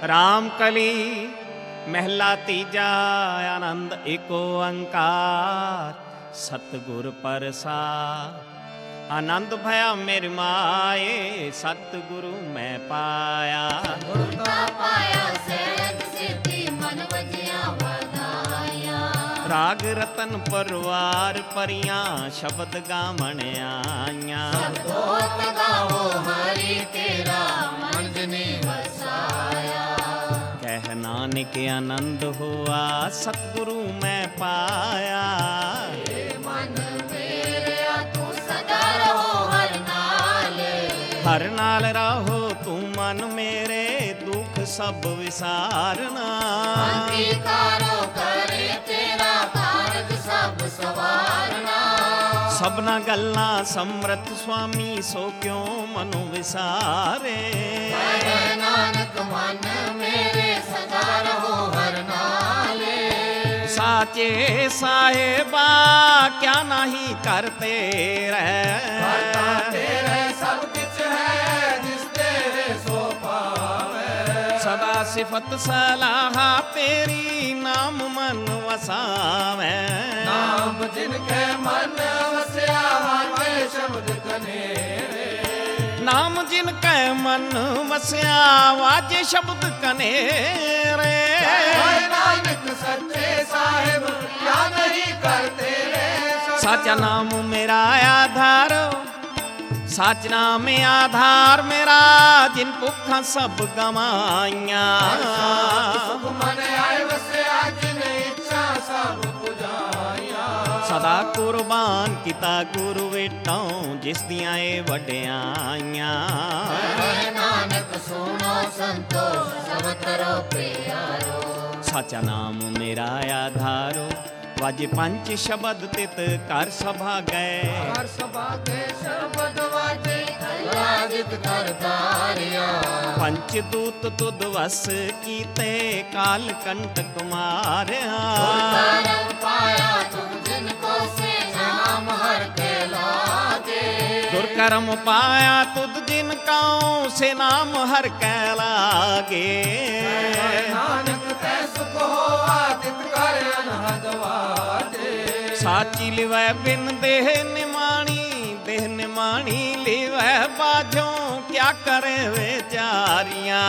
ਰਾਮ ਕਲੀ ਮਹਿਲਾ ਤੀਜਾ। ਆਨੰਦ ਏਕ ਓੰਕਾਰ ਸਤਿਗੁਰ ਪ੍ਰਸਾਦਿ। ਆਨੰਦ ਭਇਆ ਮੇਰੀ ਮਾਏ ਸਤਿਗੁਰੂ ਮੈਂ ਪਾਇਆ। ਗੁਰ ਕਾ ਪਾਇਆ ਸਹਿਜ ਸਿੱਧੀ ਮਨ ਵਜਿਆ ਵਧਾਇਆ। ਰਾਗ ਰਤਨ ਪਰਵਾਰ ਪਰੀਆਂ ਸ਼ਬਦ ਗਾਵਣ ਆਈਆਂ। ਸ਼ਬਦੋਤ ਗਾਵੋ ਹਰੀ ਤੇਰਾ ਮਨ ਜਿਨੇ ਵਸਾਇਆ। ਕਹਿ ਨਾਨਕ ਆਨੰਦ ਹੋਆ ਸਤਿਗੁਰੂ ਮੈਂ ਪਾਇਆ। ਏ ਮਨ ਮੇਰਿਆ ਤੂੰ ਸਦਾ ਰਹੋ ਹਰ ਨਾਲ। ਹਰ ਨਾਲ ਰਹੋ ਤੂੰ ਮਨ ਮੇਰੇ ਦੁੱਖ ਸਭ ਵਿਸਾਰਨਾ। ਅੰਗੀਕਾਰੋ ਕਰੇ ਤੇਰਾ ਕਾਰਜ ਸਭ ਸਵਾਰਨਾ। ਸਭਨਾ ਗੱਲਾਂ ਸਮਰਥ ਸੁਆਮੀ ਸੋ ਕਿਉ ਮਨੁ ਵਿਸਾਰੇ। ਕਹਿ ਨਾਨਕ ਮਨ ਮੇਰੇ ਸਦਾ ਰਹੋ ਹਰ ਨਾਲੇ। ਸਾਚੇ ਸਾਹਿਬਾ ਕਿਆ ਨਹੀਂ ਕਰਤੇ ਕਰਤਾ ਰਹਿ। ਤੇਰੇ ਸਭ ਕਿਛ ਹੈ ਜਿਸ ਤੇਰੇ ਸੋ ਪਾਵੈ। ਸਦਾ ਸਿਫਤ ਸਲਾਹਾ ਤੇਰੀ ਨਾਮ ਮਨ ਵਸਾਵੈ। ਨਾਮ ਜਿਨ ਕੈ ਮਨ ਵਸਿਆ ਵਾਜੇ ਸ਼ਬਦ ਕਨੇਰੇ। ਨਾਮ ਜਿਨ ਕੈ ਮਨ ਵਸਿਆ ਵਾਜੇ ਸ਼ਬਦ ਕਨੇਰੇ। ਕਹਿ ਨਾਨਕ ਸੱਚੇ ਸਾਹਿਬ ਕਿਆ ਨਹੀਂ ਕਰਤੇ ਰੇ। ਸਾਚਾ ਨਾਮ ਮੇਰਾ ਆਧਾਰ। ਸੱਚ ਨਾਮ ਆਧਾਰ ਮੇਰਾ ਜਿਨ ਭੁੱਖਾਂ ਸਭ ਗਵਾਈਆਂ। ਸੁਖ ਮਨ ਆਏ ਵਸਿਆ ਜਿਨ ਇੱਛਾ ਸਭ ਪੁਜਾਈਆਂ। ਸਦਾ ਕੁਰਬਾਨ ਕੀਤਾ ਗੁਰੂ ਵੇਟੋਂ ਜਿਸ ਦੀਆਂ ਇਹ ਵਡਿਆਈਆਂ। ਕਹਿ ਨਾਨਕ ਸੁਣੋ ਸੰਤੋ ਸਭ ਕਰੋ ਪਿਆਰੋ। ਸਾਚਾ ਨਾਮ ਮੇਰਾ ਆਧਾਰੋ ਵਾਜੇ ਪੰਜ ਸ਼ਬਦ ਤਿਤ ਘਰ ਸਭਾ ਗਏ। ਹਰ ਸਭਾ ਕੇ ਸ਼ਬਦ ਵਾਜੇ ਕਲਾ ਜਿਤ ਕਰ ਤਾਰਿਆ। ਪੰਚ ਦੂਤ ਤੁਧ ਵਸ ਕੀਤੇ ਕਾਲ ਕੰਟਕ ਮਾਰਿਆ। ਕਰਮ ਪਾਇਆ ਤੁਮ ਜਿਨ ਕੋ ਸੇ ਨਾਮ ਹਰ ਕੇ ਲਾਗੇ। ਦੁਰ ਕਰਮ ਪਾਇਆ ਤੁਧ ਜਿਨ ਕਉ ਸੇ ਨਾਮ ਹਰ ਕੈ ਲਾਗੇ। ਨਾਨਕ ਤੈ ਸੁਖ ਹੋਆ ਤਿਤ ਕਰ ਅਨਹਦ ਵਾਜੇ। ਸਾਚੀ ਲਿਵੈ ਬਿਨ ਦੇਹ ਨਿਮਾਣੀ ਦੇਹ ਨਿਮਾਣੀ ਲਿਵੈ ਬਾਝੋਂ ਕਿਆ ਕਰੇ ਵਿਚਾਰੀਆਂ।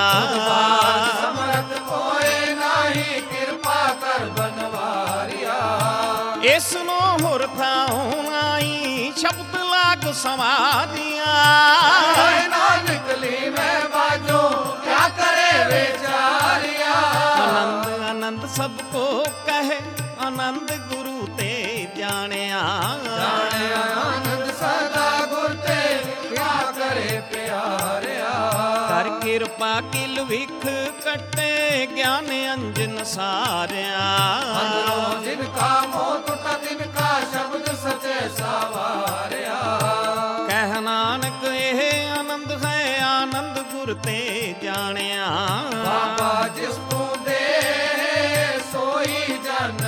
ਸਮਰਥ ਕੋਏ ਨਾਹੀ ਕਿਰਪਾ ਕਰ ਬਨਵਾਰਿਆ। ਇਸ ਨੂੰ ਹੁਰ ਥਾਉ ਆਈ ਸ਼ਬਦ ਲਾਗ ਸਮਾਧੀਆਂ। ਕਹਿ ਨਾਨਕ ਲੀਵੈ ਬਾਜੋ ਕਿਆ ਕਰੇ ਵਿਚਾਰਿਆ। ਆਨੰਦ ਆਨੰਦ ਸਭ ਕੋ ਕਹੇ ਆਨੰਦ ਗੁਰੂ ਤੇ ਜਾਣਿਆ। ਜਾਣਿਆ ਆਨੰਦ ਸਦਾ ਗੁਰ ਤੇ ਕਿਆ ਕਰੇ ਪਿਆਰਿਆ। ਕਰ ਕਿਰਪਾ ਕਿਲ ਵਿਖ ਕੱਟੇ ਗਿਆਨ ਅੰਜਨ ਸਾਰਿਆ। ਅੰਦਰੋਂ ਜਿਨ ਕਾ ਮੋਹ ਟੁੱਟਾ ਤਿਨ ਕਾ ਸ਼ਬਦ ਸਚੇ ਸਵਾਰਿਆ। ਕਹਿ ਨਾਨਕ ਇਹ ਆਨੰਦ ਹੈ ਆਨੰਦ ਗੁਰ ਤੇ ਜਾਣਿਆ। ਬਾਬਾ ਜਿਸ ਤੂੰ ਦੇ ਸੋਈ ਜਨ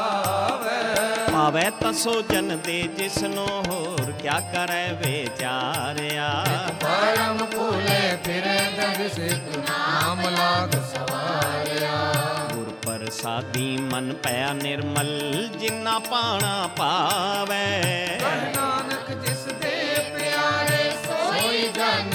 ਪਾਵੈ। ਪਾਵੈ ਤਸੋ ਜਨ ਦੇ ਜਿਸਨੂੰ ਹੋਰ ਕਿਆ ਕਰੈ ਵਿਚਾਰਿਆ। ਪਰਮ ਭੂਲੇ ਫਿਰੇ ਦਗ ਸਿੱਖ ਨਾਮ ਲਾਗ ਸਵਾਰਿਆ। ਗੁਰ ਪ੍ਰਸਾਦੀ ਮਨ ਪਿਆ ਨਿਰਮਲ ਜਿਨਾ ਪਾਣਾ ਪਾਵੈ। ਕਹਿ ਨਾਨਕ ਜਿਸ ਦੇ ਪਿਆਰੇ ਸੋਈ ਜਨ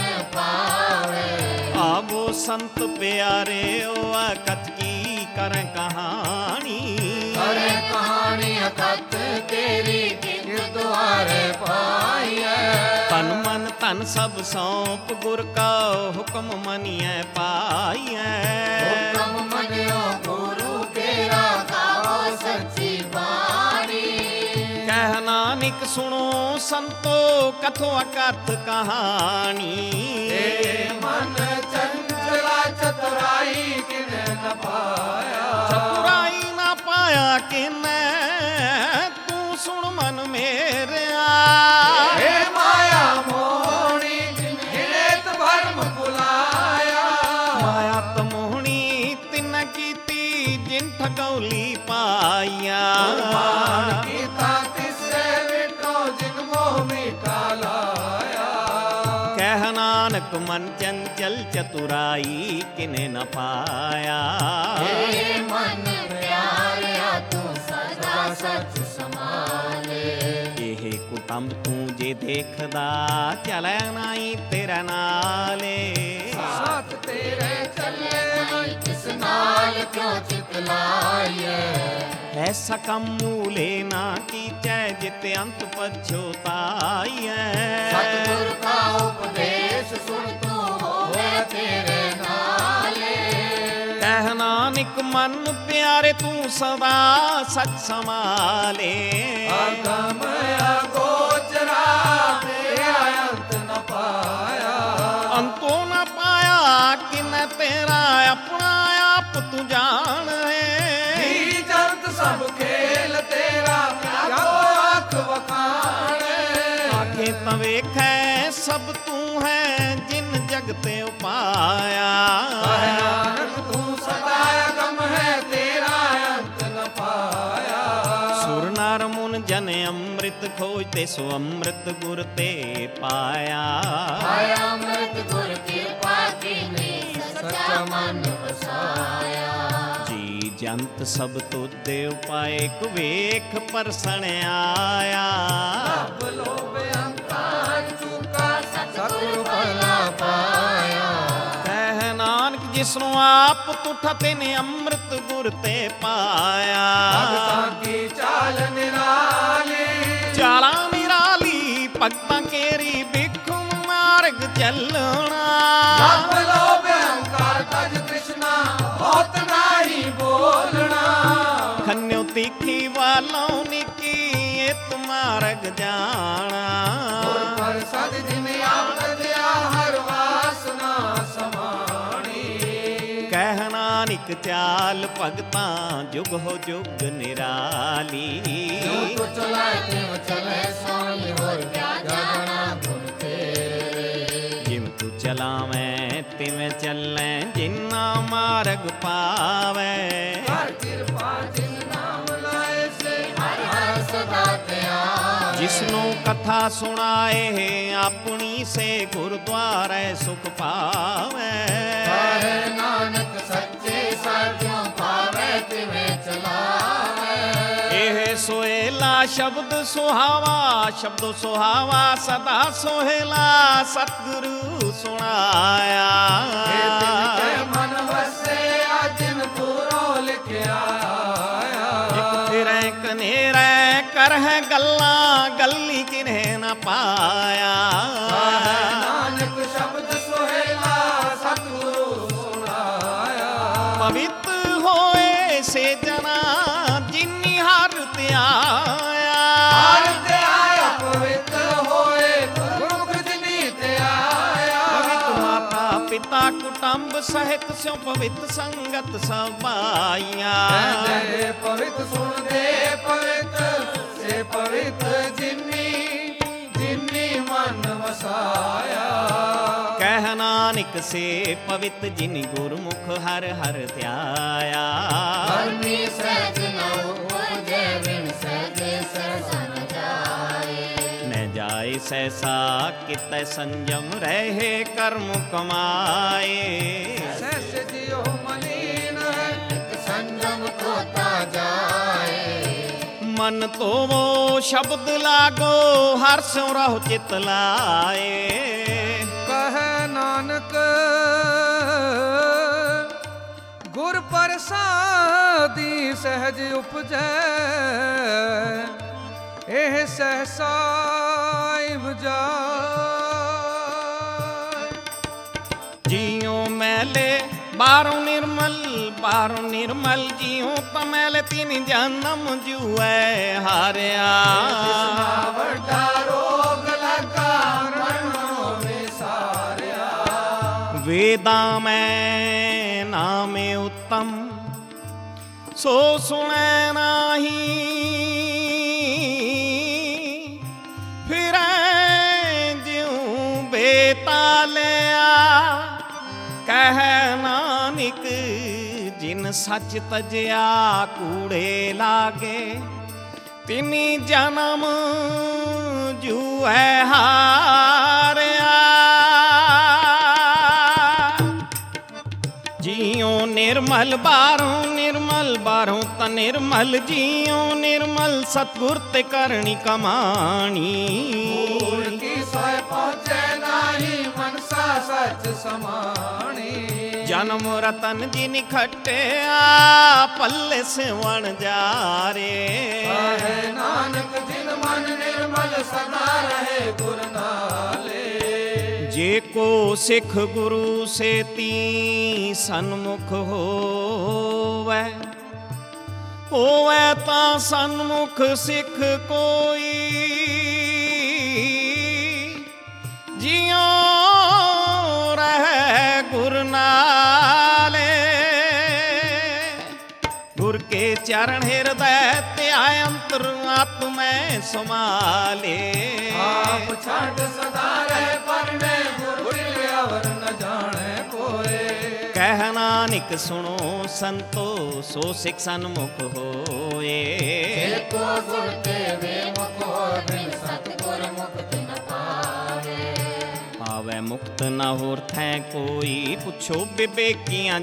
ਪਾਵੈ। ਆਵੋ ਸੰਤ ਪਿਆਰੇ ਓ ਅਕਥ ਕੀ ਕਰੈ ਕਹਾਣੀ। ਕਰੇ ਕਹਾਣੀ ਅਕਥ ਤੇਰੀ ਕਿਰ ਦੁਆਰੇ ਪਾਈਐ। ਤਨ ਮਨ ਧਨ ਸਭ ਸੌਂਪ ਗੁਰ ਕਾ ਹੁਕਮ ਮਨੀਐ ਪਾਈਐ। ਹੁਕਮ ਮੰਨਿਓ ਗੁਰੂ ਤੇਰਾ ਗਾਵੋ ਸੱਚੀ ਬਾਣੀ। ਕਹਿ ਨਾਨਕ ਸੁਣੋ ਸੰਤੋ ਕਥੋ ਅਕਥ ਕਹਾਣੀ। ਏ ਮਨ ਚੰਚਲਾ ਚਤੁਰਾਈ ਕਿਨੇ ਨ ਪਾਇਆ। ਚਤੁਰਾਈ ਨਾ ਪਾਇਆ ਕਿਨੈ ਤੂੰ ਸੁਣ ਮਨ ਮੇਰਿਆ। ਏ ਮਾਇਆ ਮੋਹਣੀ ਜਿਨੇਤ ਭਰਮ ਭੁਲਾਇਆ। ਮਾਇਆ ਤਮੋਹਣੀ ਤਿਨ ਕੀਤੀ ਜਿਨ ਠਗੌਲੀ ਪਾਈਆ। ਕੁਰਬਾਨ ਕੀਤਾ ਤਿਸਰੇ ਵਿਟੋ ਜਿਨ ਮੋਹ ਮਿਟਾ ਲਾਇਆ। ਕਹਿ ਨਾਨਕ ਮਨ ਚੰਚਲ ਚਤੁਰਾਈ ਕਿਨੇ ਨ ਪਾਇਆ। हे मन प्यारिया तू सदा सच संभाले। ਇਹ ਕੁਟੰਬ ਤੂੰ ਜੇ ਦੇਖਦਾ ਚਲੈ ਨਾਈ ਤੇਰਾ ਨਾਲੇ। साथ तेरे चले नहीं किस नाल क्यों चितलाइए। ਐਸਾ ਕੰਮ ਮੂਲੇ ਨਾ ਕੀਚੈ ਜਿਤ ਅੰਤ ਪਛੋਤਾਈਐ। सतगुर का उपदेश सुन तू होए तेरे नाले। ਕਹਿ ਨਾਨਕ ਮਨ ਪਿਆਰੇ ਤੂੰ ਸਦਾ ਸਚ ਸੰਭਾਲੇ। ਅਗਮ ਅਗੋਚਰਾ ਤੇਰਾ ਅੰਤ ਨ ਪਾਇਆ। ਅੰਤੋ ਨ ਪਾਇਆ ਕਿਨੈ ਤੇਰਾ ਆਪਣਾ ਆਪ ਤੂੰ ਜਾਣ ਹੈ। ਜੀ ਜਗਤ ਸਭ ਖੇਲ ਤੇਰਾ ਕਿਆ ਆਖ ਵਖਾਣੇ। ਆਖੇ ਤਾਂ ਵੇਖੈ ਸਭ ਤੂੰ ਹੈ ਜਿਨ ਜਗ ਤੇ ਉਪਾਇਆ। ਕਹਿ ਨਾਨਕ ਤੂੰ ਸਦਾ ਅਗਮ ਹੈ ਤੇਰਾ ਅੰਤ ਨ ਪਾਇਆ। ਸੁਰ ਨਰ ਮੁਨ ਜਨ ਅੰਮ੍ਰਿਤ ਖੋਜਤੇ ਸੋ ਅੰਮ੍ਰਿਤ ਗੁਰ ਤੇ ਪਾਇਆ। ਆਇਆ ਅੰਮ੍ਰਿਤ ਗੁਰ ਕਿਰਪਾ ਕੀਨੀ ਸੱਚਾ ਮਨ ਵਸਾਇਆ। ਜੀ ਜੰਤ ਸਭ ਤੁਧੇ ਉਪਾਏ ਕੁਵੇਖ ਪਰਸਣ ਆਇਆ। ਰੱਬ ਲੋਭ ਅਹੰਕਾਰ ਚੁਕਾ ਸਤਿਗੁਰ ਭਲਾ ਪਾਇਆ। ਕਹਿ ਨਾਨਕ ਜਿਸਨੂੰ ਆਪ ਤੁਠ ਤਿਨ ਅੰਮ੍ਰਿਤ ਗੁਰ ਤੇ ਪਾਇਆ। ਭਗਤਾਂ ਕੀ ਚਾਲ ਨਿਰਾਲੀ। ਚਾਲਾ ਨਿਰਾਲੀ ਭਗਤਾਂ ਕੇਰੀ ਬਿਖੁ ਮਾਰਗ ਚੱਲਣਾ। ਰੱਬ ਲੋਭ ਅਹੰਕਾਰ ਤਜ ਤ੍ਰਿਸ਼ਨਾ ਬਹੁਤ ਨਾਹੀ ਬੋਲਣਾ। ਖੰਨਿਓ ਤਿੱਖੀ ਵਾਲੋਂ ਨਿੱਕੀ ਇਹ ਤੁਮਾਰਗ ਜਾਣਾ। ਗੁਰ ਪ੍ਰਸਾਦ ਜਿਨ ਆਪ ਤਜਿਆ ਹਰ ਵਾਸਨਾ ਸਮਾਣੀ। ਕਹਿ ਨਾਨਕ ਚਾਲ ਭਗਤਾਂ ਜੁਗ ਹੋ ਜੁਗ ਨਿਰਾਲੀ। ਜੋ ਤੂੰ ਚਲਾਏ ਤਿਉ ਚਲੇ ਸਵਾਮੀ ਹੋਰ ਕਿਆ ਜਾਣਾ ਗੁਣ ਤੇਰੇ। ਜਿਵੇਂ ਤੂੰ ਚਲਾਵੇਂ ਤਿਵੇਂ ਚੱਲੈ ਜਿਨਾ ਮਾਰਗ ਪਾਵੇ। ਹਰ ਕਿਰਪਾ ਜਿਨ ਨਾਮ ਲਾਏ ਸੇ ਹਰ ਹਰ ਸਦਾ ਧਿਆਨ। ਜਿਸਨੂੰ ਕਥਾ ਸੁਣਾਏ ਆਪਣੀ ਸੇ ਗੁਰਦੁਆਰੇ ਸੁਖ ਪਾਵੇ। ਕਹੇ ਨਾਨਕ ਸੱਚੇ ਸਰਜੋਂ ਪਾਵੇ ਤਿਵੇਂ ਚਲਾਵੇ। ਇਹ ਸੋਹੇਲਾ ਸ਼ਬਦ ਸੁਹਾਵਾ ਸ਼ਬਦੋ ਸੁਹਾਵਾ ਸਦਾ ਸੋਹੇਲਾ ਸਤਿਗੁਰੂ ਸੁਣਾਇਆ। ਇਹ ਦਿਲ ਕੇ ਮਨ ਵਸਿਆ ਜਿਨ ਪੂਰੋ ਲਿਖਿਆ ਆਇਆ। ਇੱਕ ਫਿਰੈ ਕਨੇਰੈ ਕਰਹਿ ਗੱਲਾਂ ਗੱਲੀ ਕਿਨੇ ਨਾ ਪਾਇਆ। ਕਹੇ ਨਾਨਕ ਸ਼ਬਦ ਸੋਹੇਲਾ ਸਤਿਗੁਰੂ ਸੁਣਾਇਆ। ਪਵਿੱਤ ਹੋਏ ਸੇ ਜਨਾ ਜਿਨੀ ਹਰ ਧਿਆਇਆ। ਹਰ ਧਿਆਇਆ ਪਵਿੱਤ ਹੋਏ ਗੁਰਮੁਖ ਜਿਨੀ ਧਿਆਇਆ। ਪਵਿੱਤ ਮਾਤਾ ਪਿਤਾ ਕੁਟੰਬ ਸਹਿਤ ਸਿਉ ਪਵਿੱਤ ਸੰਗਤ ਸਭਾਈਆਂ। ਕਹਿੰਦੇ ਪਵਿੱਤ ਸੁਣਦੇ ਪਵਿੱਤ ਸੇ ਪਵਿੱਤ ਜਿਨੀ ਜਿਨੀ ਮਨ ਵਸਾਇਆ। ਕਹਿ ਨਾਨਕ ਸੇ ਪਵਿੱਤ ਜਿਨ ਗੁਰਮੁਖ ਹਰ ਹਰ ਧਿਆਇਆ। ਹਰਮੀ ਸਹਿਜ ਨ ਉਪਜੈ ਬਿਨ ਸਹਿਜੇ ਸਹਿਜ ਨ ਜਾਏ। ਨ ਜਾਏ ਸਹਿਸਾ ਕਿਤੈ ਸੰਜਮ ਰਹੇ ਕਰਮ ਕਮਾਏ। ਸਹਿਜ ਜਿਉ ਮਲੀਨ ਹੈ ਇੱਕ ਸੰਜਮ ਕੋਤਾ ਜਾਏ। ਮਨ ਧੋਵੋ ਸ਼ਬਦ ਲਾਗੋ ਹਰ ਸਿਉ ਰਹੋ ਚਿਤ ਲਾਏ। ਕਹੈ ਨਾਨਕ ਗੁਰ ਪ੍ਰਸਾਦੀ ਸਹਿਜ ਉਪਜੈ। ਇਹ ਸਹਸਾ ਬੁਝਾਏ। ਜਿਉ ਮੈਲੇ ਬਾਹਰੋਂ ਨਿਰਮਲ ਜਿਉ ਤਾਂ ਮੈਲੇ ਤਿਨ ਜਨਮ ਜੂਐ ਹਾਰਿਆ। ਵੱਡਾ ਰੋਗ ਲਗਾ ਮਨੋ ਵਿਸਾਰਿਆ। ਵੇਦਾਂ ਮੈਂ ਨਾਮੇ ਉੱਤਮ ਸੋ ਸੁਣੈ ਨਾਹੀ। ਫਿਰੈ ਜਿਉ ਬੇਤਾਲਿਆ। ਕਹਿ ਨਾਨਕ ਜਿਨ ਸੱਚ ਤਜਿਆ ਕੂੜੇ ਲਾਗੇ। ਤਿਨੀ ਜਨਮ ਜੂਐ ਹਾਰਿਆ। ਨਿਰਮਲ ਬਾਹਰੋਂ ਤਾਂ ਨਿਰਮਲ ਜੀਉ ਨਿਰਮਲ ਸਤਿਗੁਰ ਤੇ ਕਰਨੀ ਕਮਾਣੀ ਭੂਲ ਕੀ ਸੋਇ ਪਹੁੰਚੇ ਨਾਹੀ ਮਨਸਾ ਸੱਚ ਸਮਾਣੀ ਜਨਮ ਰਤਨ ਜੀ ਨਿਖਟਿਆ ਪੱਲੇ ਸਿਵਣ ਜਾ ਰੇ ਕਹੇ ਨਾਨਕ ਜਿਨ ਮਨ ਨਿਰਮਲ ਸਦਾ ਰਹੇ ਗੁਰ ਨਾਲੇ ਜੇ ਕੋ ਸਿੱਖ ਗੁਰੂ ਸੇਤੀ ਸਨਮੁਖ ਹੋਵੈ ਤਾਂ ਸਨਮੁਖ ਸਿੱਖ ਕੋਈ ਜਿਉ ਰਹਿ ਗੁਰ ਨਾਲੇ ਗੁਰ ਕੇ ਚਰਨ ਹਿਰਦੈ ਧਿਆਇ ਅੰਤਰ ਆਤਮੈ ਸਮਾਲੇ ਆਪ ਛੱਡ ਸਦਾ ਰਹਿ ਪਰਨੇ ਗੁਰ ਅਵਰ ਨ ਜਾਣੈ ਕੋਏ ਕਹਿ ਨਾਨਕ ਸੁਣੋ ਸੰਤੋ ਸੋ ਸਿੱਖ ਸਨਮੁਖ ਹੋਏ ਏਕੋ ਗੁਰ ਤੇ ਵੇਮੁਖ ਹੋਇ ਬਿਨ ਸਤਿਗੁਰ ਮੁਕਤ ਨ ਪਾਵੇ ਪਾਵੈ ਮੁਕਤ ਨਾ ਹੋਰ ਥੈ ਕੋਈ ਪੁੱਛੋ ਬਿਬੇਕੀਆਂ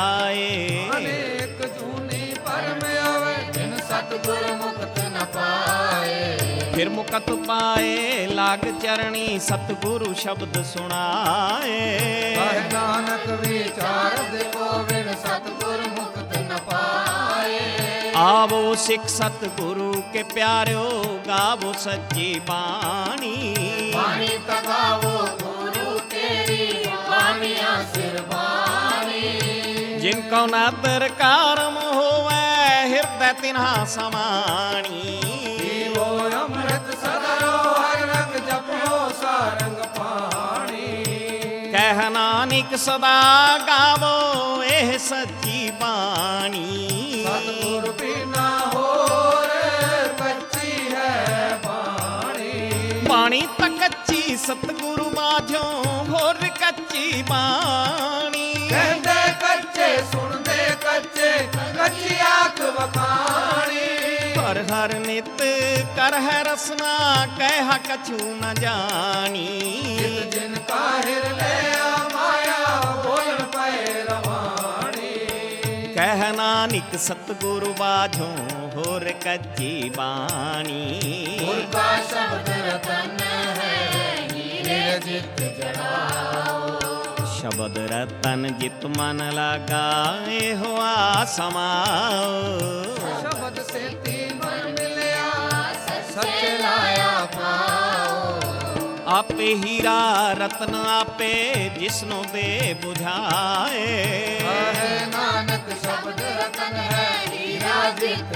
ਜਾਏ ਅਨੇਕ ਜੂਨੀ ਪਰਮ ਆਵੇ ਬਿਨ ਸਤਿਗੁਰ ਮੁਕਤ ਨ ਪਾਏ ਫਿਰ ਮੁਕਤ ਪਾਏ ਲਾਗ ਚਰਣੀ ਸਤਿਗੁਰੂ ਸ਼ਬਦ ਸੁਣਾਏ ਕਹੇ ਨਾਨਕ ਵਿਚਾਰ ਦੇਖੋ ਬਿਨ ਸਤਿਗੁਰ ਮੁਕਤ ਨ ਪਾਏ ਆਵੋ ਸਿੱਖ ਸਤਿਗੁਰੂ ਕੇ ਪਿਆਰਿਓ ਗਾਵੋ ਸੱਚੀ ਬਾਣੀ ਬਾਣੀ ਤਗਾਵੋ ਗੁਰੂ ਤੇਰੀ ਬਾਣੀਆਂ ਸਿਰ ਬਾਣੀ ਜਿਨ ਕਉ ਨਾਦਰ ਕਾਰਮ ਹੋਵੈ ਹਿਰਦੈ ਤਿਨ੍ਹਾ ਸਮਾਣੀ ਜੀਵੋ ਅੰਮ੍ਰਿਤ ਸਦਰੋ ਹਰਿ ਰੰਗ ਜਪਿਓ ਸਾਰੰਗ ਪਾਣੀ ਕਹਿ ਨਾਨਕ ਸਦਾ ਗਾਵੋ ਇਹ ਸੱਚੀ ਬਾਣੀ ਸਤਿਗੁਰ ਬਿਨਾ ਹੋਰ ਕੱਚੀ ਹੈ ਬਾਣੀ ਬਾਣੀ ਤਾਂ ਕੱਚੀ ਸਤਿਗੁਰੂ ਬਾਝੋਂ ਹੋਰ ਕੱਚੀ ਬਾਣੀ ਕਹਿੰਦੇ ਕੱਚੇ ਸੁਣਦੇ ਕੱਚੇ ਕੱਚੀ ਆਖ ਵਖਾਣੀ ਹਰ ਹਰ ਨਿਤ ਕਰ ਹੈ ਰਸਨਾ ਕਹਿ ਕਛੂ ਨ ਜਾਣੀ ਜਿਤ ਜਿਨ ਕਾਹਿਰ ਲਿਆ ਮਾਇਆ ਬੋਲਣ ਪਏ ਰਵਾਣੀ ਕਹਿ ਨਾਨਕ ਸਤਿਗੁਰੂ ਬਾਝੋਂ ਹੋਰ ਕੱਚੀ ਬਾਣੀ ਗੁਰ ਕਾ ਸ਼ਬਦ ਰਤਨ ਹੈ ਹੀਰੇ ਜਿਤ ਜੜਾਓ ਸ਼ਬਦ ਰਤਨ ਜਿਤ ਮਨ ਲਾਗਾਏ ਹੋਆ ਸਮਾਓ ਸ਼ਬਦ ਸੇਤੀ ਮਨ ਮਿਲਿਆ ਸੱਚੇ ਲਾਇਆ ਪਾਓ ਆਪੇ ਹੀਰਾ ਰਤਨ ਆਪੇ ਜਿਸਨੂੰ ਦੇ 부ਝਾਏ ਕਹੇ ਨਾਨਕ ਸ਼ਬਦ ਰਤਨ ਹੈ ਹੀਰਾ ਜਿਤ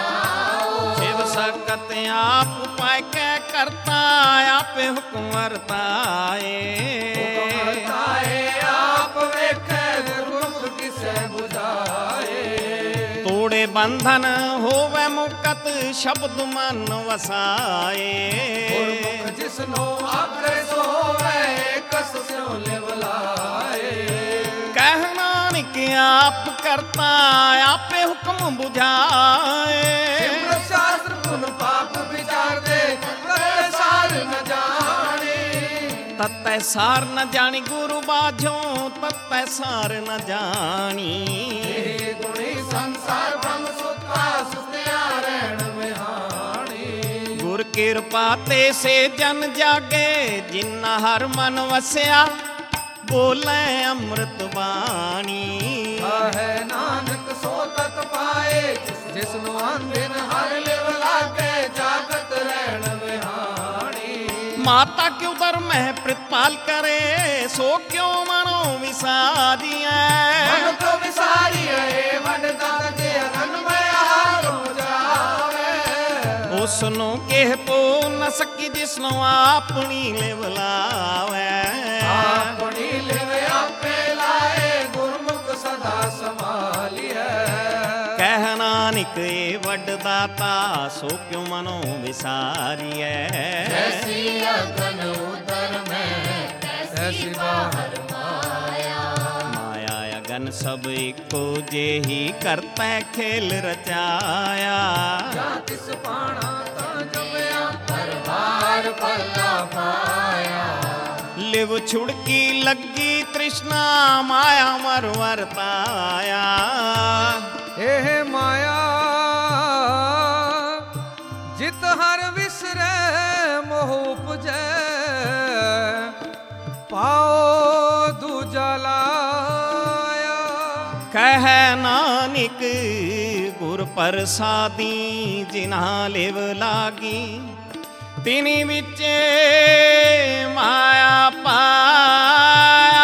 ਜੜਾਓ ਸ਼ਿਵ ਸਕਤ ਆਪ ਪਾਇ ਕੈ ਕਰਤਾ ਆਪੇ ਹੁਕਮ ਵਰਤਾਏ ਤਾਏ ਆਪ ਵੇਖੇ ਗੁਰਮੁਖ ਕਿਸੈ 부ਝਾਏ ਤੋੜੇ ਬੰਧਨ ਹੋਵੇ ਮੁਕਤ ਸ਼ਬਦ ਮਨ ਵਸਾਏ ਗੁਰਮੁਖ ਜਿਸਨੂੰ ਆਖੇ ਸੋਵੇ ਕਸ ਸਿਉ ਲਿਵਲਾਏ ਕਹਿ ਨਾਨਕ ਆਪ ਕਰਤਾ ਆਪੇ ਹੁਕਮ 부ਝਾਏ ਸਿਮਰਤ ਸ਼ਾਸਤਰ ਗੁਣ ਪਾਪ ਵਿਚਾਰਦੇ ਕਰੇ ਸਾਰ ਨ ਜਾਣੀ ਤਤੈ ਸਾਰ ਨ ਜਾਣੀ ਗੁਰੂ ਬਾਝੋਂ ਤਤੈ ਸਾਰ ਨ ਜਾਣੀ ਇਹ ਗੁਣੀ ਸੰਸਾਰ ਬ੍ਰਹਮ ਸੁਤਾ ਸੁਤਿਆ ਰਹਿਣ ਵਿਹਾਣੀ ਗੁਰ ਕਿਰਪਾ ਤੇ ਸੇ ਜਨ ਜਾਗੇ ਜਿਨ੍ਹਾਂ ਹਰ ਮਨ ਵਸਿਆ ਬੋਲੇ ਅੰਮ੍ਰਿਤ ਬਾਣੀ ਕਹੇ ਨਾਨਕ ਸੋ ਤਤ ਪਾਏ ਜਿਸ ਨੂੰ ਅੰਦਿਨ ਹਰ ਲਿਵ ਲਾਗੇ ਜਾਗਤ ਰਹਿਣ ਵਿਹਾਣੀ ਮਾਤਾ ਕਿਉ ਦਰ ਮਹਿ ਪ੍ਰਤਪਾਲ ਕਰੇ ਸੋ ਕਿਉ ਮਨੋ ਵਿਸਾਰੀਐ ਮਨ ਤੋਂ ਵਿਸਾਰੀਏ ਵਡ ਦਾਤ ਕੇ ਅਗਨ ਮੈਂ ਹਾਰੋ ਜਾਵੇ ਉਸ ਨੂੰ ਕਿਹ ਪੋ ਨ ਸਕੀ ਜਿਸ ਨੂੰ ਆਪਣੀ ਲਿਵ ਲਾਵੈ ਆਪਣੀ ਲਿਵ ਆਪੇ ਲਾਏ ਗੁਰਮੁਖ ਸਦਾ ਸੰਭਾਲੀਐ ਕਹਿ ਨਾਨਕ ਏ ਵੱਡ ਦਾਤਾ ਸੋ ਕਿਉ ਮਨੋ ਵਿਸਾਰੀਐ ਐਸੀ ਅਗਨ ਉਦਰ ਮੈਂ ਐਸੀ ਬਾਹਰ ਮਾਇਆ ਮਾਇਆ ਅਗਨ ਸਭ ਇੱਕੋ ਜਿਹੀ ਕਰਤੈ ਖੇਲ ਰਚਾਇਆ ਜਾਂ ਤਿਸ ਪਾਣਾ ਤਾਂ ਜਪਿਆ ਪਰਵਾਰ ਪੱਲਾ ਪਾਇਆ ਲਿਵ ਛੁੜਕੀ ਲੱਗੀ ਤ੍ਰਿਸ਼ਨਾ ਮਾਇਆ ਮਰ ਵਰਤਾਇਆ। ਇਹ ਮਾਇਆ ਜਿਤ ਹਰ ਵਿਸਰੈ ਮੋਹ ਉਪਜੈ ਪਾਓ ਦੂਜਾ ਲਾਇਆ। ਕਹਿ ਨਾਨਕ ਗੁਰ ਪ੍ਰਸਾਦੀ ਜਿਨ੍ਹਾਂ ਲਿਵ ਲਾਗੀ ਤਿਨੀ ਵਿੱਚ ਮਾਇਆ ਪਾਇਆ।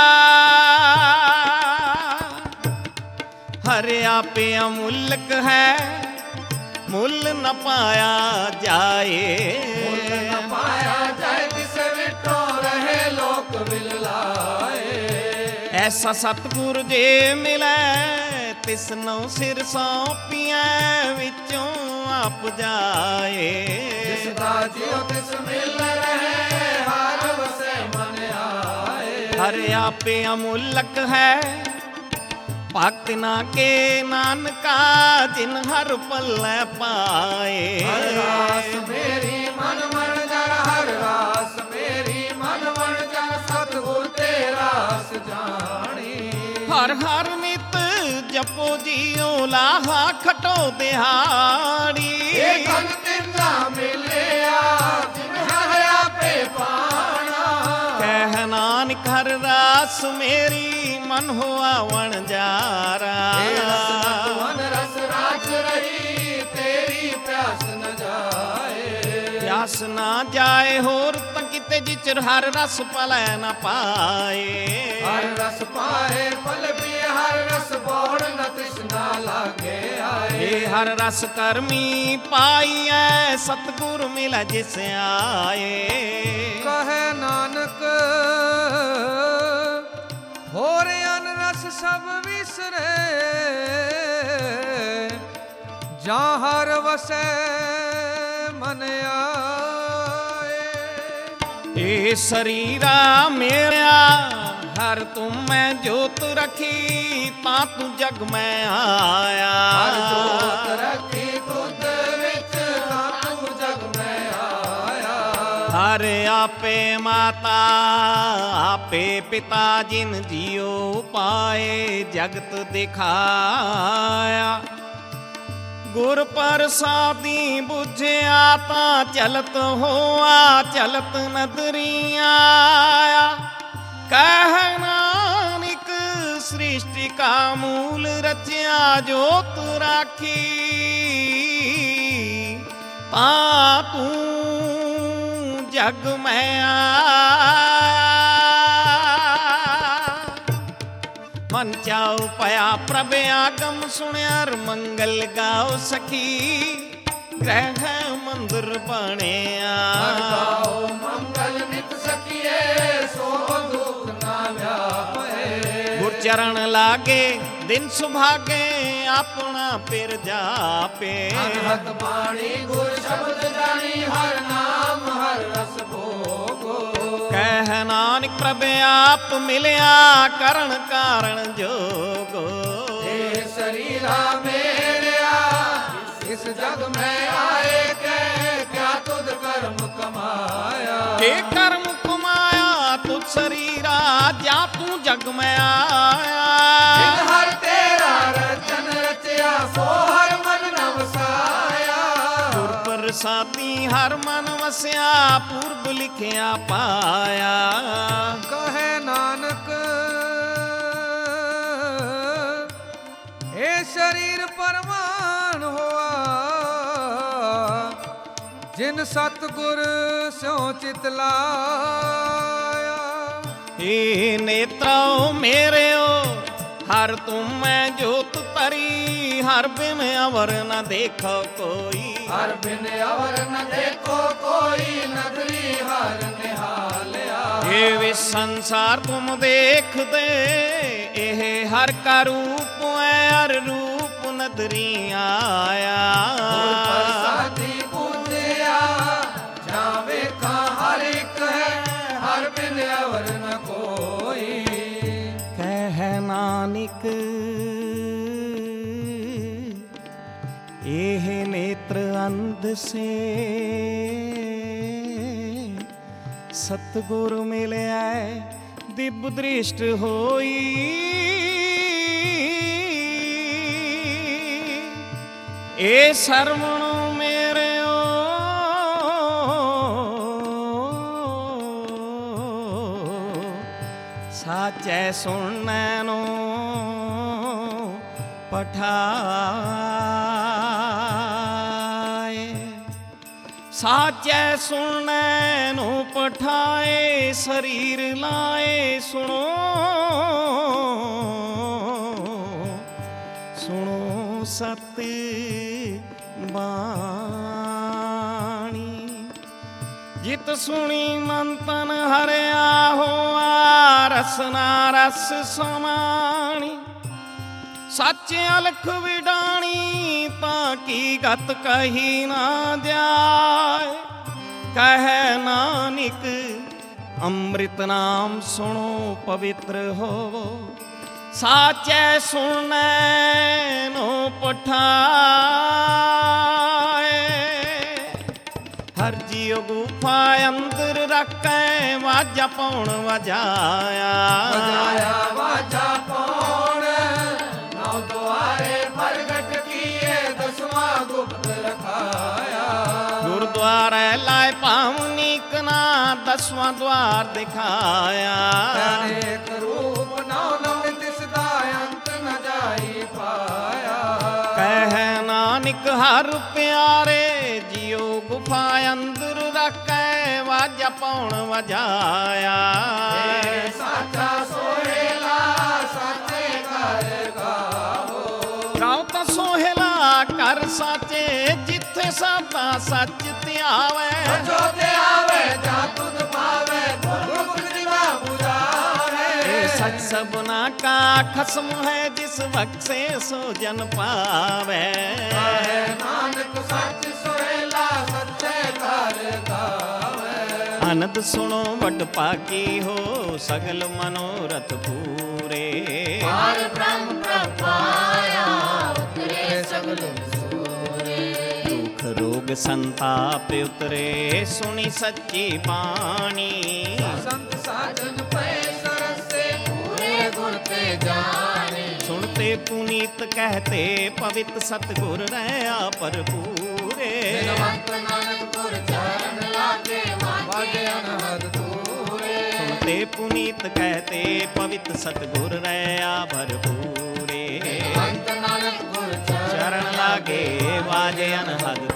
ਹਰ ਆਪੇ ਅਮੁੱਲਕ ਹੈ ਮੁੱਲ ਨ ਪਾਇਆ ਜਾਏ। ਮੁੱਲ ਨ ਪਾਇਆ ਜਾਏ ਤਿਸ ਵਿਟੋ ਰਹੇ ਲੋਕ ਵਿਲ ਲਾਏ। ਐਸਾ ਸਤਿਗੁਰ ਜੇ ਮਿਲੈ ਤਿਸਨੋਂ ਸਿਰ ਸੌਂਪੀਐ ਵਿੱਚੋਂ ਆਪ ਜਾਏ। ਜਿਸ ਦਾ ਜਿਉ ਤਿਸ ਮਿਲ ਰਹੇ ਹਰ ਵਸੈ ਮਨ ਆਏ। ਹਰ ਆਪੇ ਅਮੁੱਲਕ ਹੈ ਭਗਤ ਨਾ ਕੇ ਨਾਨਕਾ ਜਿਨ ਹਰ ਪੱਲੇ ਪਾਏ। ਹਰ ਰਾਸ ਮੇਰੀ ਮਨ ਮਨ ਜਰ ਹਰ ਰਾਸ ਮੇਰੀ ਮਨ ਮਨ ਜਰ ਸਤਿਗੁਰ ਤੇ ਰਾਸ ਜਾਣੀ। ਹਰ ਹਰ ਨਿਤ ਜਪੋ ਜੀਓ ਲਾਹਾ ਖਟੋ ਦਿਹਾੜੀ। ਇਹ ਗਨ ਤਿੰਨਾ ਮਿਲਿਆ ਜਿਨ ਹਰ ਆਪੇ ਪਾਣਾ। ਕਹਿ ਨਾਨਕ ਹਰ ਰਾਸ ਮੇਰੀ ਮਨ ਹੋਆ ਵਣਜਾਰਾ। ਇਹ ਰਸ ਮਨ ਰਸ ਰਾਜ ਰਹੀ ਤੇਰੀ ਪਿਆਸ ਨ ਜਾਏ। ਪਿਆਸ ਨਾ ਜਾਏ ਹੋਰ ਤਾਂ ਕਿਤੇ ਜਿਚਰ ਹਰ ਰਸ ਪਲੈ ਨਾ ਪਾਏ। ਹਰ ਰਸ ਪਾਏ ਪਲ ਵੀ ਹਰ ਰਸ ਬੋੜ ਨ ਤ੍ਰਿਸ਼ਨਾ ਲਾਗੇ ਆਏ। ਇਹ ਹਰ ਰਸ ਕਰਮੀ ਪਾਈਐ ਸਤਿਗੁਰ ਮਿਲੈ ਜਿਸ ਆਏ। ਕਹੈ ਨਾਨਕ ਹੋਰ ਅਨ ਰਸ ਸਭ ਵਿਸਰੇ ਜਾਂ ਹਰ ਵਸੈ ਮਨ ਆਏ। ਇਹ ਸਰੀਰਾ ਮੇਰਾ ਹਰ ਤੁਮ ਮੈਂ ਜੋਤ ਰਖੀ ਤਾਂ ਤੂੰ ਜਗ ਮੈਂ ਆਇਆ। ਹਰ ਜੋਤ ਰੱਖੀ ਤੁਧ ਵਿੱਚ ਤਾਂ ਤੂੰ ਜਗ ਮੈਂ ਆਇਆ। ਹਰ ਆਪੇ ਮਾਤਾ ਆਪੇ ਪਿਤਾ ਜਿਨ ਜੀਉ ਪਾਏ ਜਗਤ ਦਿਖਾਇਆ। ਗੁਰ ਪ੍ਰਸਾਦੀ ਬੁਝਿਆ ਤਾਂ ਚਲਤ ਹੋਆ ਚਲਤ ਨਦਰੀਆਂ। ਕਹਿ ਨਾਨਕ ਸ੍ਰਿਸ਼ਟੀ ਕਾ ਮੂਲ ਰਚਿਆ ਜੋਤ ਰਾਖੀ ਤਾਂ ਤੂੰ ਜਗ ਮੈਂ ਆਇਆ। ਮਨ ਚਾਉ ਪਿਆ ਪ੍ਰਭ ਆਗਮ ਸੁਣਿਆ ਮੰਗਲ ਗਾਓ ਸਖੀ ਗ੍ਰਹਿ ਮੰਦਰ ਬਣਿਆ। ਹਰ ਗਾਓ ਮੰਗਲ ਨਿਤ ਸਖੀਏ ਸੋ ਦੁਖ ਨਾ ਵਿਆਪੇ। ਗੁਰ ਚਰਨ ਲਾਗੇ ਦਿਨ ਸੁਭਾਗੇ ਆਪਣਾ ਪਿਰ ਜਾਪੇ। ਅਨਹਦ ਬਾਣੀ ਗੁਰ ਸ਼ਬਦ ਜਾਣੀ ਹਰ ਨਾਮ ਹਰ ਰਸ ਭੋਗੋ। ਕਹਿ ਨਾਨਕ ਪ੍ਰਭ ਆਪ ਮਿਲਿਆ ਕਰਨ ਕਾਰਨ ਜੋਗੋ। ਇਹ ਸਰੀਰਾ ਮੇਰਿਆ ਇਸ ਜਗ ਮੈਂ ਆਏ ਕੇ ਕਿਆ ਤੁਧ ਕਰਮ ਕਮਾਇਆ। ਇਹ ਕਰਮ ਕਮਾਇਆ ਤੁ ਸਰੀਰਾ ਜਾਂ ਤੂੰ ਜਗ ਮੈਂ ਆਇਆ। ਜਿਨ ਹਰ ਤੇਰਾ ਰਚਨ ਰਚਿਆ ਸੋ ਹਰ ਮਨ ਨ ਵਸਾਇਆ। ਗੁਰ ਪ੍ਰਸਾਦੀ ਹਰ ਮਨ ਵਸਿਆ ਪੂਰਬ ਲਿਖਿਆ ਪਾਇਆ। ਕਹੈ ਨਾਨਕ ਇਹ ਸਰੀਰ ਪਰਮਾਨ ਹੋਆ ਜਿਨ ਸਤਿਗੁਰ ਸਿਉ ਚਿਤ ਲਾਇਆ। ਏ ਨੇਤਰੋ ਮੇਰਿਓ ਹਰ ਤੁਮ ਮੈਂ ਜੋਤ ਤਰੀ ਹਰ ਬਿਨ ਅਵਰ ਨ ਦੇਖੋ ਕੋਈ। ਹਰ ਬਿਨ ਅਵਰ ਨ ਦੇਖੋ ਕੋਈ ਨਦਰੀ ਹਰ ਨਿਹਾਲਿਆ। ਇਹ ਵੀ ਸੰਸਾਰ ਤੁਮ ਦੇਖਦੇ ਇਹ ਹਰ ਕਾ ਰੂਪ ਹੈ ਹਰ ਰੂਪ ਨਦਰੀ ਆਇਆ। ਗੁਰ ਪ੍ਰਸਾਦੀ ਪੂਜਿਆ ਜਾਂ ਵੇਖਾਂ ਹਰ ਇੱਕ ਹੈ ਹਰ ਬਿਨ ਅਵਰ ਨ ਕੋਈ। ਕਹਿ ਨਾਨਕ ਇਹ ਨੇਤਰ ਅੰਧ ਸੇ ਸਤਿਗੁਰ ਮਿਲਿਆ ਦਿਵ ਦ੍ਰਿਸ਼ਟ ਹੋਈ, ਏ ਸਰਵਣੋ ਮੇਰਿਓ ਸਾਚੈ ਸੁਣਨੈ ਨੂੰ ਪਠਾਏ, ਸਾਚੈ ਸੁਣਨੈ ਨੂੰ ਪਠਾਏ, ਸਰੀਰ ਲਾਏ ਸੁਣੋ ਸੁਣੋ ਸਤ ਬਾਣੀ। ਜਿਤ ਸੁਣੀ ਮਨ ਤਨ ਹਰਿਆ ਹੋਆ, ਰਸਨਾ ਰਸ ਸਮਾਣੀ। ਸੱਚ ਅਲਖ ਵਿਡਾਣੀ ਤਾਂ ਕੀ ਗਤ ਕਹੀ ਨਾ ਜਾਏ, ਕਹੈ ਨਾਨਕ ਅੰਮ੍ਰਿਤ ਨਾਮ ਸੁਣੋ ਪਵਿੱਤਰ ਹੋਵੋ, ਸਾਚੈ ਸੁਣਨੈ ਨੂੰ ਪਠਾਏ। ਹਰ ਜੀਉ ਗੁਫਾ ਅੰਦਰ ਰੱਖੈ, ਵਾਜਾ ਪਾਉਣ ਵਜਾਇਆ, ਵਜਾਇਆ ਵਾਜਾ ਪਾਉਣ, ਨੌ ਦੁਆਰੇ ਪ੍ਰਗਟ ਕੀਏ, ਦਸਵਾਂ ਗੁਪਤ ਰਖਾਇਆ। ਗੁਰਦੁਆਰੇ ਲਾਇ ਪਾਵਨੀਕ ਨਾ, ਦਸਵਾਂ ਦੁਆਰ ਦਿਖਾਇਆ। ਅਨੇਕ ਰੂਪ ਨੌ ਨਵ ਦਿਸਦਾ, ਅੰਤ ਨ ਜਾਈ ਪਾਇਆ। ਕਹਿ ਨਾਨਕ ਹਰ ਪਿਆਰੇ, ਜਿਉ ਗੁਫਾ ਅੰਦਰ ਰੱਖੈ, ਵਾਜਾ ਪਾਉਣ ਵਜਾਇਆ। ਸਾਚਾ ਸੋਹੇਲਾ ਸਾਚੇ ਘਰ ਗਾਵੋ, ਗਾਓ ਤਾਂ ਸੋਹੇਲਾ ਕਰ ਸਾਚੇ, ਜਿੱਥੇ ਸਭਾ ਸੱਚ ਧਿਆਵੈ। ਜੋ ਤੇ ਆਵੇ ਜਾ ਤੁਧ ਪਾਵੇ, ਗੁਰਮੁਖ ਦਿਵਾ ਬੁਝਾਵੇ। ਇਹ ਸੱਚ ਸਭਨਾ ਕਾ ਖਸਮ ਹੈ, ਜਿਸ ਬਖਸ਼ੇ ਸੋ ਜਨ ਪਾਵੇ। ਕਹੇ ਨਾਨਕ ਸੱਚ ਸੋਹੇਲਾ ਸੱਚੇ ਘਰ ਗਾਵੇ। ਆਨੰਦ ਸੁਣੋ ਵਡ ਭਾਗੀ ਹੋ, ਸਗਲ ਮਨੋਰਥ ਪੂਰੇ। ਪਾਰ ਬ੍ਰਹਮ ਪ੍ਰਪਾਇਆ, ਉਤਰੇ ਸਗਲ ਸੂਰੇ। ਦੁਖ ਰੋਗ ਸੰਤਾਪ ਉਤਰੇ, ਸੁਣੀ ਸੱਚੀ ਬਾਣੀ। ਸੰਤ ਸਾਜਨ ਪਏ ਸਰਸੇ, ਪੂਰੇ ਗੁਰ ਤੇ ਜਾਣੇ। ਸੁਣਤੇ ਪੁਨੀਤ ਕਹਤੇ, ਪਵਿੱਤ ਸਤਿਗੁਰ ਰਹਿਆ ਭਰਪੂਰੇ। ਬਿਨਵੰਤ ਨਾਨਕ ਗੁਰ ਚਰਨ ਲਾਗੇ, ਵਾਜੇ ਅਨਹਦ ਦੂਰੇ। ਸੁਣਤੇ ਪੁਨੀਤ ਕਹਤੇ, ਪਵਿੱਤ ਸਤਿਗੁਰ ਰਹਿਆ ਭਰਪੂਰੇ। ਬਿਨਵੰਤ ਨਾਨਕ ਗੁਰ ਚਰਨ ਲਾਗੇ, ਵਾਜੇ ਅਨਹਦ